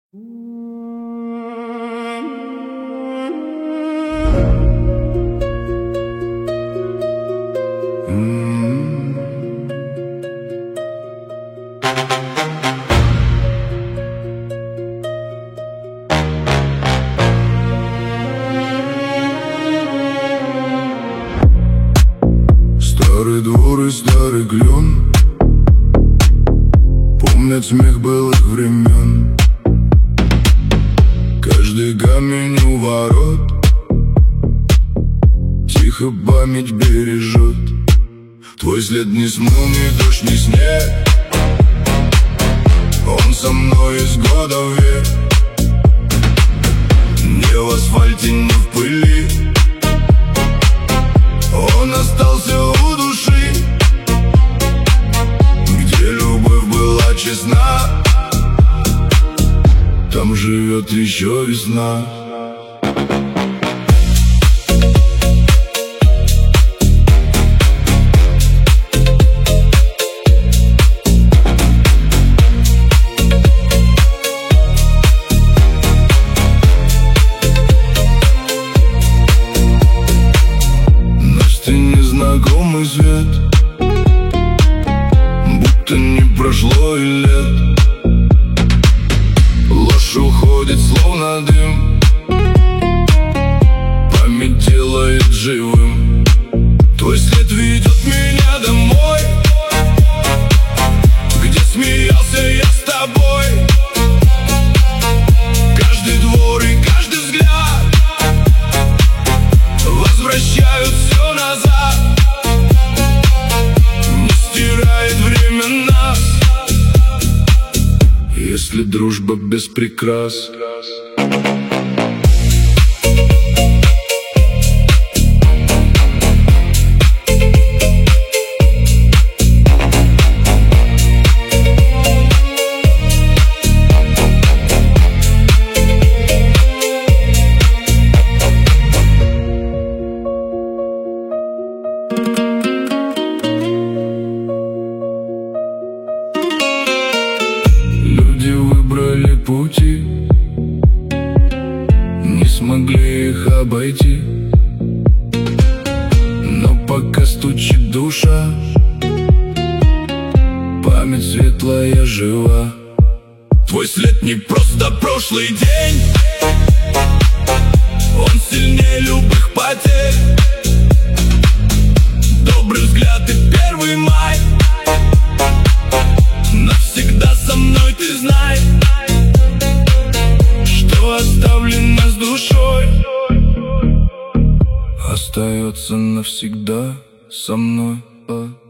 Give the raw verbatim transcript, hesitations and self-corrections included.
Старый двор и старый клен помнят смех былых времен. Каждый камень у ворот тихо память бережет. Твой след не смыл ни дождь, ни снег, он со мной из года в век. Не в асфальте, не в пыли, он остался у души, где любовь была честна, там живет еще весна. Знакомый свет, будто не прошло и лет. Ложь уходит, словно дым, память делает живым. Твой след ведет меня домой, где смеялся я с тобой. Каждый двор и каждый взгляд возвращают все назад. Если дружба без прикрас. Люди выбрали пути, не смогли их обойти, но пока стучит душа, память светлая жива. Твой след не просто прошлый день, он сильнее любых потерь. Добрый взгляд и первый май, навсегда со мной, ты знай, что оставлено с душой остается навсегда со мной.